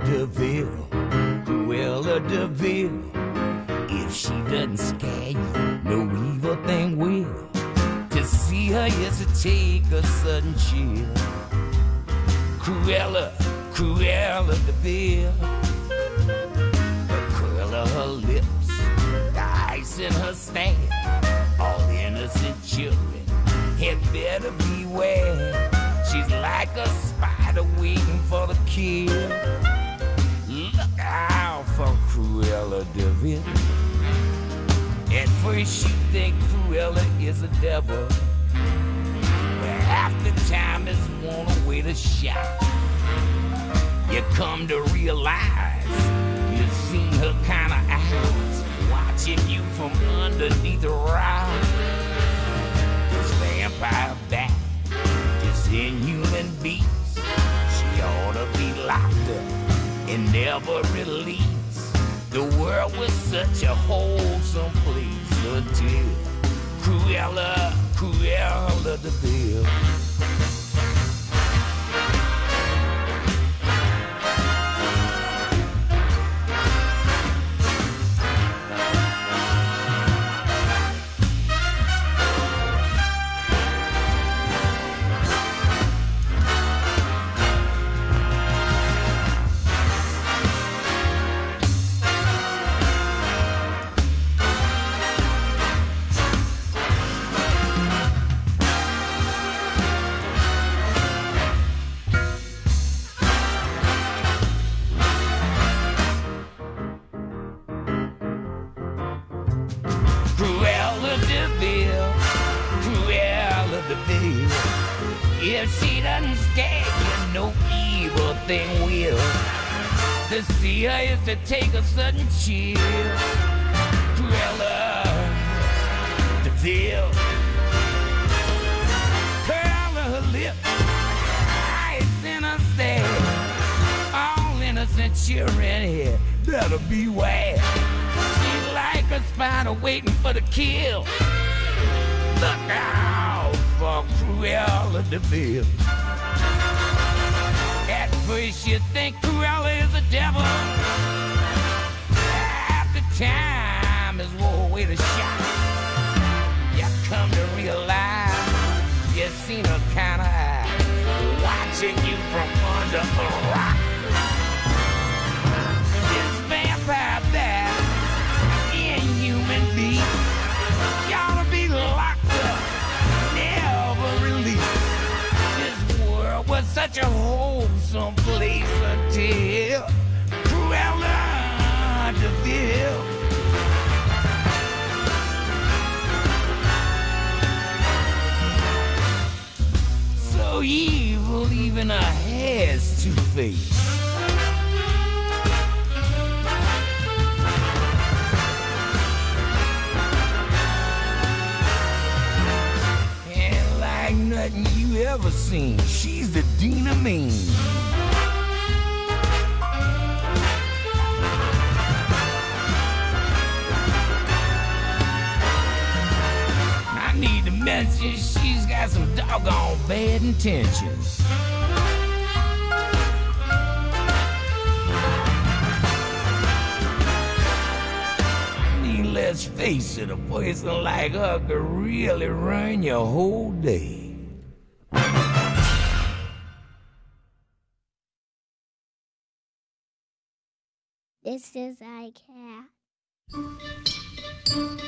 DeVille, Cruella DeVille. If she doesn't scare you, no evil thing will. To see her is to take a sudden chill. Cruella, Cruella DeVille. The curl of her lips, the ice in her stare. All innocent children had better beware. She's like a spider waiting for the kill. Look out for Cruella DeVille. At first you think Cruella is a devil, but half the time it's one way to shout. You come to realize you've seen her kind of eyes watching you from underneath the rock. This vampire bat, this inhuman beast, she ought to be locked up and never released. The world was such a wholesome place until Cruella, Cruella DeVille. Cruella DeVille, Cruella DeVille. If she doesn't scare you, no evil thing will. To see her is to take a sudden chill. Cruella DeVille. Curl her lip, eyes in her stare. All innocent children here better beware. She's like a spider waiting for the kill. Look out for Cruella DeVille. At first you think Cruella is a devil. Half the time is one way to shot. You come to realize you've seen her kind of eye watching you from under a rock. This vampire bat, inhuman beast, you ought to be locked up, never released. This world was such a wholesome place until Cruella DeVille. So evil, even her hair's two-faced. And like nothing you ever seen, she's the Dean of Mean. I need to mention she's got some doggone bad intentions. I mean, let's face it, a person like her could really ruin your whole day. This is iCat.